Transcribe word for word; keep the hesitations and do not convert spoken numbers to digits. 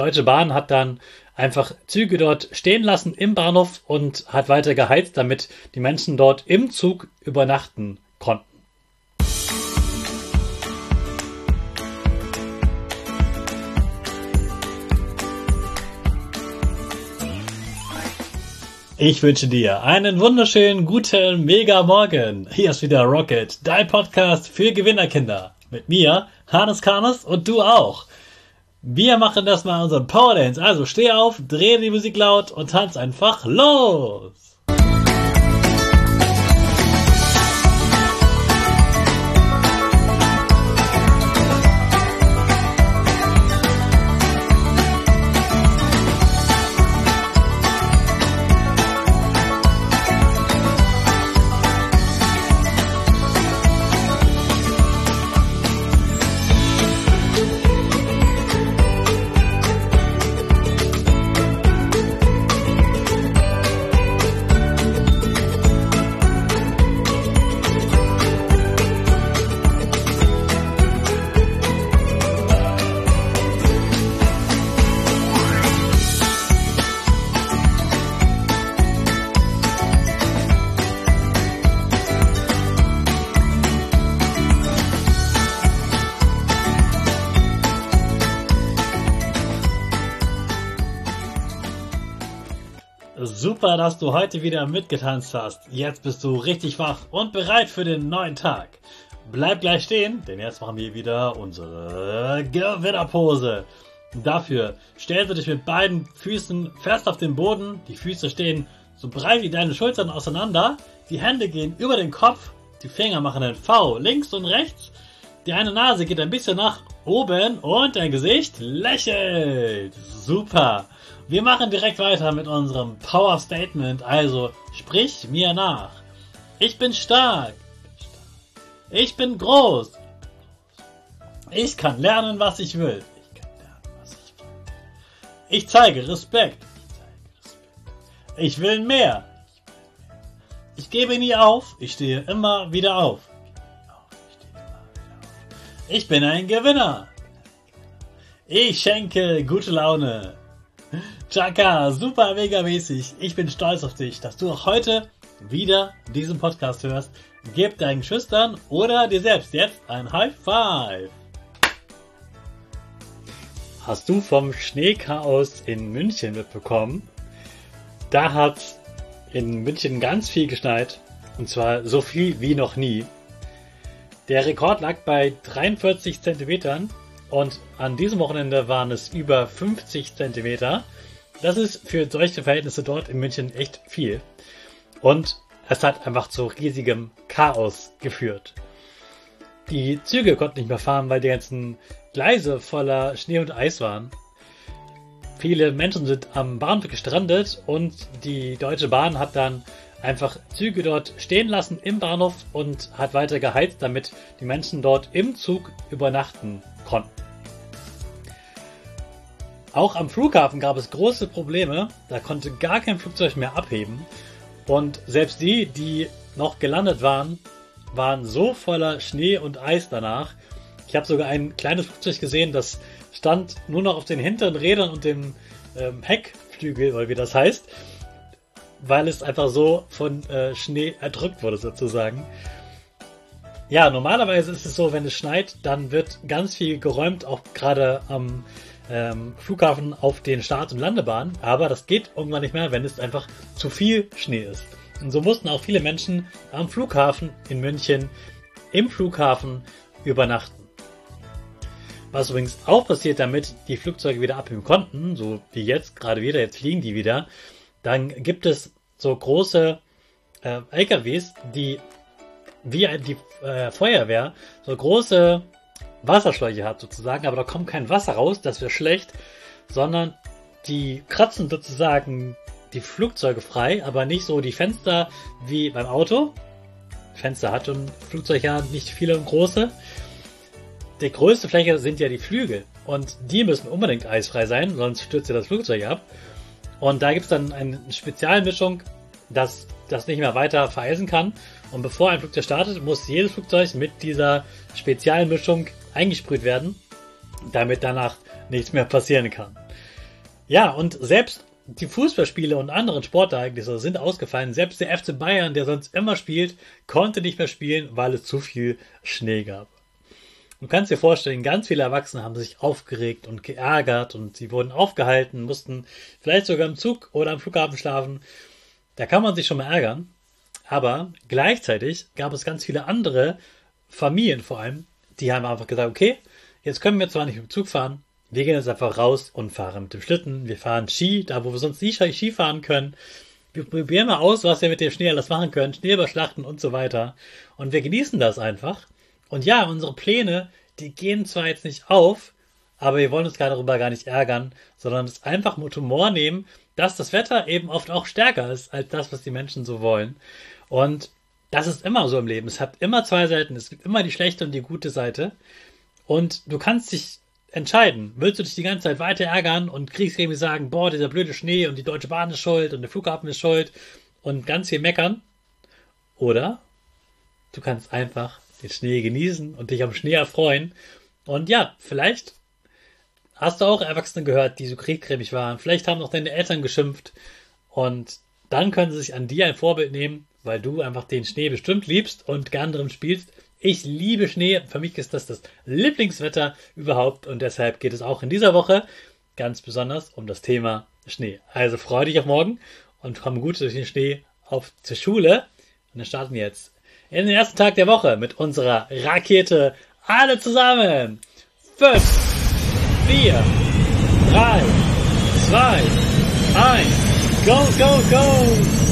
Deutsche Bahn hat dann einfach Züge dort stehen lassen im Bahnhof und hat weiter geheizt, damit die Menschen dort im Zug übernachten konnten. Ich wünsche dir einen wunderschönen, guten, mega Morgen. Hier ist wieder Rocket, dein Podcast für Gewinnerkinder. Mit mir, Hannes Karnes, und du auch. Wir machen das mal unseren Power Dance. Also steh auf, dreh die Musik laut und tanz einfach los. Super, dass du heute wieder mitgetanzt hast. Jetzt bist du richtig wach und bereit für den neuen Tag. Bleib gleich stehen, denn jetzt machen wir wieder unsere Gewinnerpose. Dafür stellst du dich mit beiden Füßen fest auf den Boden. Die Füße stehen so breit wie deine Schultern auseinander. Die Hände gehen über den Kopf. Die Finger machen ein V links und rechts. Die eine Nase geht ein bisschen nach oben und dein Gesicht lächelt. Super. Wir machen direkt weiter mit unserem Power Statement, also sprich mir nach. Ich bin stark. Ich bin groß. Ich kann lernen, was ich will. Ich kann lernen, was ich will. Ich zeige Respekt. Ich will mehr. Ich gebe nie auf. Ich stehe immer wieder auf. Ich bin ein Gewinner. Ich schenke gute Laune. Chaka, super mega mäßig. Ich bin stolz auf dich, dass du auch heute wieder diesen Podcast hörst. Gib deinen Geschwistern oder dir selbst jetzt ein High Five. Hast du vom Schneechaos in München mitbekommen? Da hat in München ganz viel geschneit. Und zwar so viel wie noch nie. Der Rekord lag bei dreiundvierzig Zentimetern. Und an diesem Wochenende waren es über fünfzig Zentimeter. Das ist für solche Verhältnisse dort in München echt viel. Und es hat einfach zu riesigem Chaos geführt. Die Züge konnten nicht mehr fahren, weil die ganzen Gleise voller Schnee und Eis waren. Viele Menschen sind am Bahnhof gestrandet und die Deutsche Bahn hat dann einfach Züge dort stehen lassen im Bahnhof und hat weiter geheizt, damit die Menschen dort im Zug übernachten konnten. Auch am Flughafen gab es große Probleme, da konnte gar kein Flugzeug mehr abheben und selbst die, die noch gelandet waren, waren so voller Schnee und Eis danach. Ich habe sogar ein kleines Flugzeug gesehen, das stand nur noch auf den hinteren Rädern und dem ähm, Heckflügel, oder wie das heißt, weil es einfach so von äh, Schnee erdrückt wurde sozusagen. Ja, normalerweise ist es so, wenn es schneit, dann wird ganz viel geräumt, auch gerade am ähm, Flughafen auf den Start- und Landebahnen. Aber das geht irgendwann nicht mehr, wenn es einfach zu viel Schnee ist. Und so mussten auch viele Menschen am Flughafen in München im Flughafen übernachten. Was übrigens auch passiert, damit die Flugzeuge wieder abheben konnten, so wie jetzt gerade wieder, jetzt fliegen die wieder, dann gibt es so große äh, L K Ws, die wie die äh, Feuerwehr so große Wasserschläuche hat sozusagen, aber da kommt kein Wasser raus, das wäre schlecht, sondern die kratzen sozusagen die Flugzeuge frei, aber nicht so die Fenster wie beim Auto. Fenster hat ein Flugzeug ja nicht viele und große. Die größte Fläche sind ja die Flügel und die müssen unbedingt eisfrei sein, sonst stürzt ja das Flugzeug ab. Und da gibt es dann eine Spezialmischung, dass das nicht mehr weiter vereisen kann. Und bevor ein Flugzeug startet, muss jedes Flugzeug mit dieser Spezialmischung eingesprüht werden, damit danach nichts mehr passieren kann. Ja, und selbst die Fußballspiele und anderen Sportereignisse sind ausgefallen. Selbst der F C Bayern, der sonst immer spielt, konnte nicht mehr spielen, weil es zu viel Schnee gab. Du kannst dir vorstellen, ganz viele Erwachsene haben sich aufgeregt und geärgert und sie wurden aufgehalten, mussten vielleicht sogar im Zug oder am Flughafen schlafen. Da kann man sich schon mal ärgern. Aber gleichzeitig gab es ganz viele andere Familien vor allem, die haben einfach gesagt, okay, jetzt können wir zwar nicht mit dem Zug fahren, wir gehen jetzt einfach raus und fahren mit dem Schlitten, wir fahren Ski, da wo wir sonst nie Ski fahren können. Wir probieren mal aus, was wir mit dem Schnee alles machen können, Schneeballschlachten und so weiter. Und wir genießen das einfach. Und ja, unsere Pläne, die gehen zwar jetzt nicht auf, aber wir wollen uns gar darüber gar nicht ärgern, sondern es einfach mit Humor nehmen, dass das Wetter eben oft auch stärker ist als das, was die Menschen so wollen. Und das ist immer so im Leben. Es hat immer zwei Seiten. Es gibt immer die schlechte und die gute Seite. Und du kannst dich entscheiden. Willst du dich die ganze Zeit weiter ärgern und kriegst irgendwie sagen, boah, dieser blöde Schnee und die Deutsche Bahn ist schuld und der Flughafen ist schuld und ganz viel meckern? Oder du kannst einfach den Schnee genießen und dich am Schnee erfreuen. Und ja, vielleicht hast du auch Erwachsene gehört, die so kriegcremig waren. Vielleicht haben auch deine Eltern geschimpft. Und dann können sie sich an dir ein Vorbild nehmen, weil du einfach den Schnee bestimmt liebst und gern drin spielst. Ich liebe Schnee. Für mich ist das das Lieblingswetter überhaupt. Und deshalb geht es auch in dieser Woche ganz besonders um das Thema Schnee. Also freu dich auf morgen und komm gut durch den Schnee auf zur Schule. Und dann starten wir jetzt in den ersten Tag der Woche mit unserer Rakete. Alle zusammen. Fünf, vier, drei, zwei, eins. Go, go, go!